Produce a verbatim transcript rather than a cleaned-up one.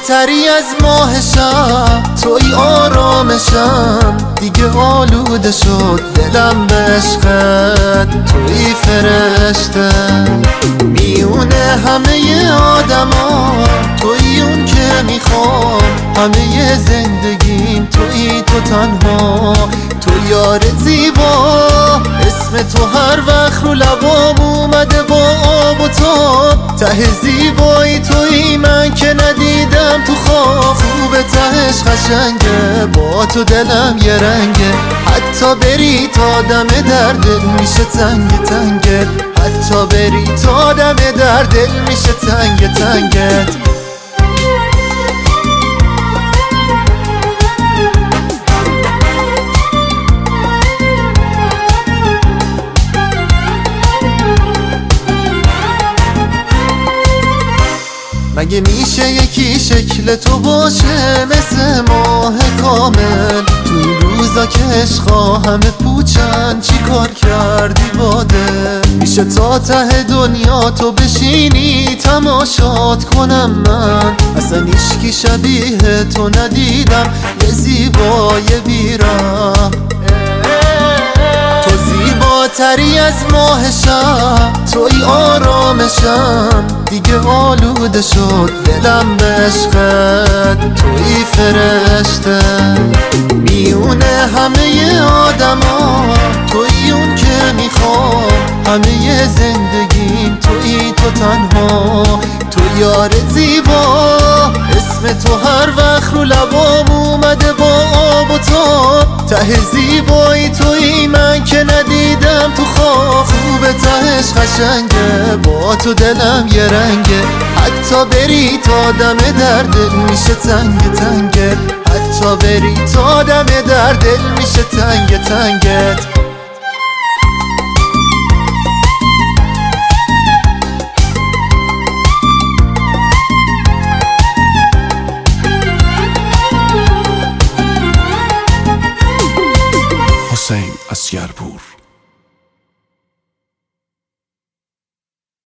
زیباتری از ماه شب، توی آرامشم، دیگه آلوده شد دلم به عشقت، توی فرشته میونه همه آدما، توی اون که میخوام همه زندگیم، توی تو تنها، تو یار زیبا، اسم تو هر وقت رو لبام اومده با آب و تاب، ته زیبایی توی من که ندیدم تو خواب، خوبه تهش قشنگه، با تو دلم یه رنگه، حتی بری تا دم در دل میشه تنگ تنگه، حتی بری تا دم در دل میشه تنگ تنگت. مگه میشه یکی شکل تو باشه مثل ماه کامل، تو این روزا که عشقا همه پوچن چی کار کردی باده، میشه تا ته دنیا تو بشینی تماشات کنم من، اصلا هیچکی شبیه تو ندیدم، یه زیبای بیرم، تو زیباتری از ماه شب، توی آرامشم، دیگه آلوده شد دلم به عشقت، توی فرشته میونه همه آدما، توی اون که میخوام همه زندگیم، توی تو تنها، تو یار زیبا، اسم تو هر وقت رو لبام اومده با آب و تاب، ته زیبایی توی من که ندیدم تو خواب، خوبه تهش قشنگه، با تو دلم یه رنگه، حتی بری تا دم در دل میشه تنگ تنگه، حتی بری تا دم در دل میشه تنگ تنگت. حسین اسگرپور.